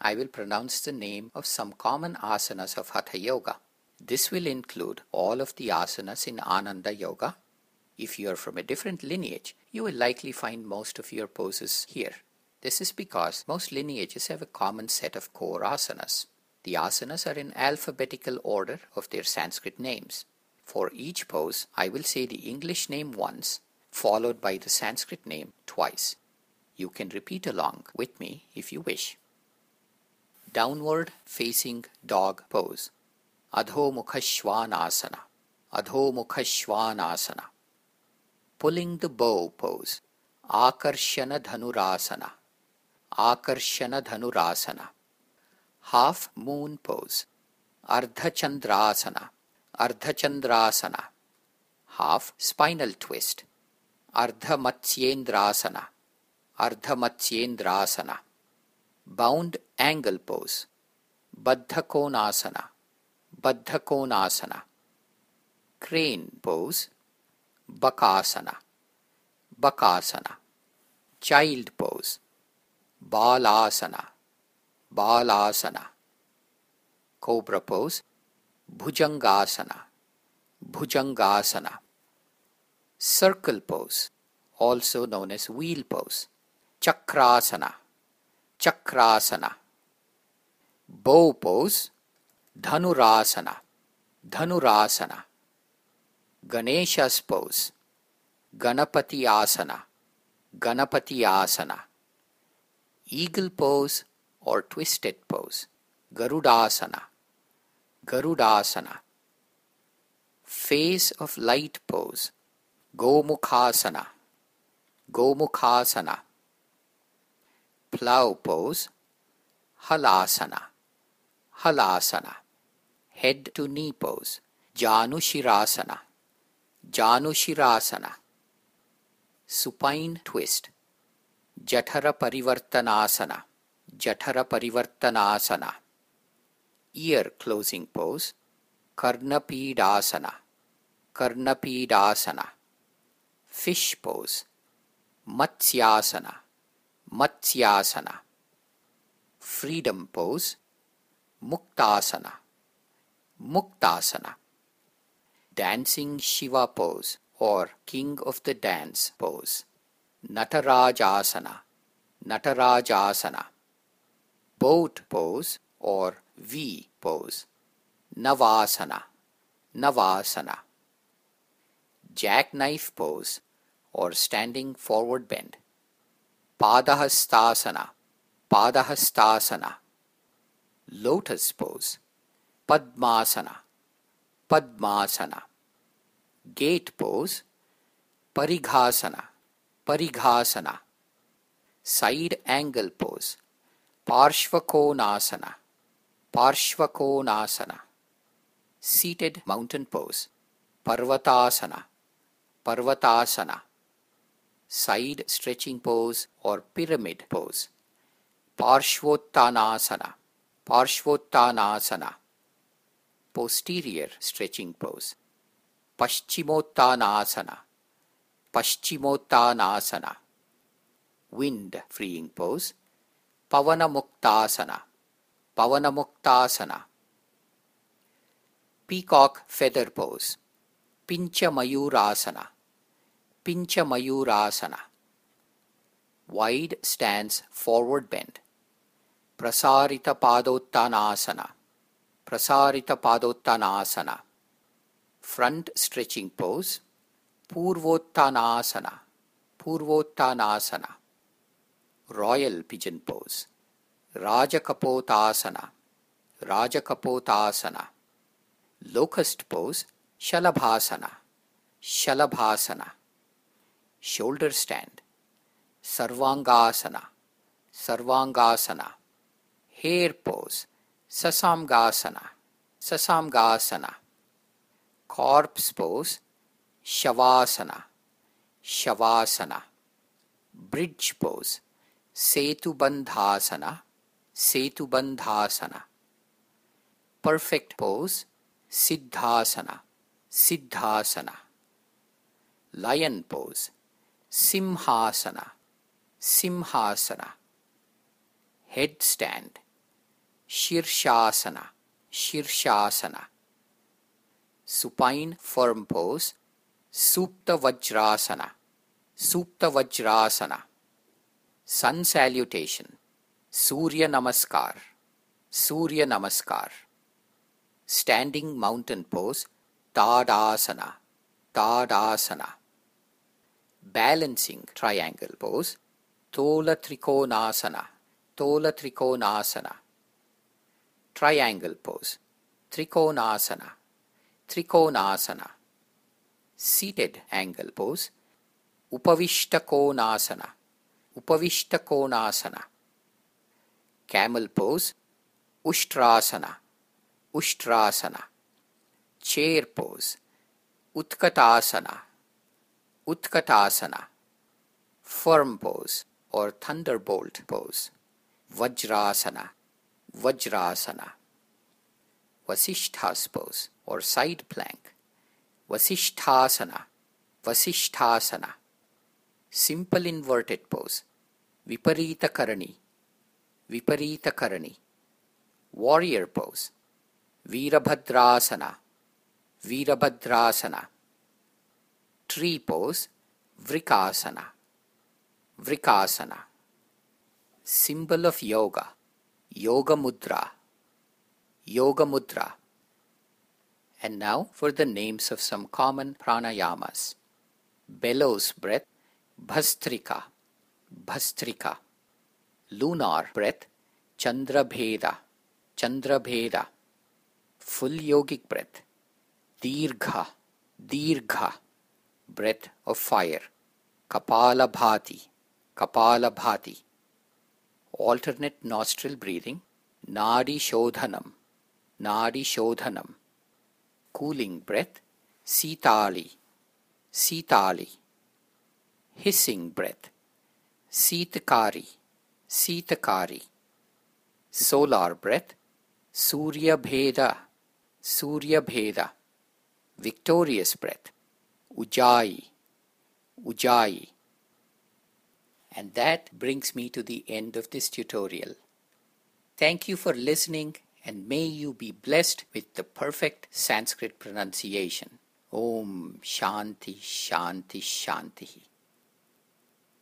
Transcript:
I will pronounce the name of some common asanas of Hatha Yoga. This will include all of the asanas in Ananda Yoga. If you are from a different lineage, you will likely find most of your poses here. This is because most lineages have a common set of core asanas. The asanas are in alphabetical order of their Sanskrit names. For each pose, I will say the English name once, followed by the Sanskrit name twice. You can repeat along with me if you wish. Downward facing dog pose. Adho Mukha Shvanasana. Adho Mukha Shvanasana. Pulling the bow pose. Akarshana Dhanurasana. Akarshana Dhanurasana. Half moon pose. Ardha Chandrasana. Ardha Chandrasana. Half spinal twist. Ardha Matsyendrasana. Ardha Matsyendrasana. Bound angle pose. Baddha Konasana. Baddha Konasana. Crane pose. Bakasana. Bakasana. Child pose. Balasana. Balasana. Cobra pose. Bhujangasana. Bhujangasana. Circle pose, also known as wheel pose. Chakrasana. Chakrasana. Bow pose. Dhanurasana. Dhanurasana. Ganesha's pose. Ganapati asana. Ganapati asana. Eagle pose or twisted pose. Garudasana. Garudasana. Face of light pose. Gomukhasana. Gomukhasana. Plow pose. Halasana. Halasana. Head to knee pose. Janushirasana. Janushirasana. Supine twist. Jathara Parivartanasana. Jathara Parivartanasana. Ear closing pose. Karnapidasana. Karnapidasana. Fish pose. Matsyasana. Matsyasana. Freedom pose. Muktasana. Muktasana. Dancing Shiva pose or King of the Dance pose. Natarajasana. Natarajasana. Boat pose or V pose. Navasana. Navasana. Jackknife pose or standing forward bend. Padahastasana. Padahastasana. Lotus pose. Padmasana. Padmasana. Gate pose. Parighasana. Parighasana. Side angle pose. Parshvakonasana. Parshvakonasana. Seated mountain pose. Parvatasana. Parvatasana. Side stretching pose or pyramid pose. Parshvottanasana. Parshvottanasana. Posterior stretching pose. Paschimottanasana. Paschimottanasana. Wind freeing pose. Pavanamuktasana. Pavanamuktasana. Peacock feather pose. Pinchamayurasana. Pinchamayurasana. Wide stance forward bend. Prasarita Padottanasana. Prasarita Padottanasana. Front stretching pose. Purvottanasana. Purvottanasana. Royal pigeon pose. Rajakapotasana. Rajakapotasana. Locust pose. Shalabhasana. Shalabhasana. Shoulder stand. Sarvangasana. Sarvangasana. Hare pose. Sasamgasana. Sasamgasana. Corpse pose. Shavasana. Shavasana. Bridge pose. Setubandhasana. Setubandhasana. Perfect pose. Siddhasana. Siddhasana. Lion pose. Simhasana. Simhasana. Headstand. Shirshasana, Shirshasana. Supine firm pose, Supta Vajrasana, Supta Vajrasana. Sun salutation, Surya Namaskar, Surya Namaskar. Standing mountain pose, Tadasana, Tadasana. Balancing triangle pose, Tola Trikonasana, Tola Trikonasana. Triangle pose, Trikonasana, Trikonasana. Seated angle pose, Upavishtakonasana, Upavishtakonasana. Camel pose, Ushtrasana, Ushtrasana. Chair pose, Utkatasana, Utkatasana. Firm pose or thunderbolt pose, Vajrasana, Vajrasana. Vasishtha's pose or side plank, Vasishthasana, Vasishthasana. Simple inverted pose, Viparita Karani, Viparita Karani. Warrior pose, Virabhadrasana, Virabhadrasana. Tree pose, Vrikasana, Vrikasana. Symbol of yoga, Yoga Mudra, Yoga Mudra. And now for the names of some common pranayamas. Bellows breath, Bhastrika, Bhastrika. Lunar breath, Chandrabheda, Chandrabheda. Full yogic breath, Dirgha, Dirgha. Breath of fire, Kapalabhati, Kapalabhati. Alternate nostril breathing, Nadi Shodhanam, Nadi Shodhanam. Cooling breath, Sitali, Sitali. Hissing breath, Sitakari, Sitakari. Solar breath, Surya Bheda, Surya Bheda. Victorious breath, Ujjayi, Ujjayi. And that brings me to the end of this tutorial. Thank you for listening, and may you be blessed with the perfect Sanskrit pronunciation. Om Shanti Shanti Shanti.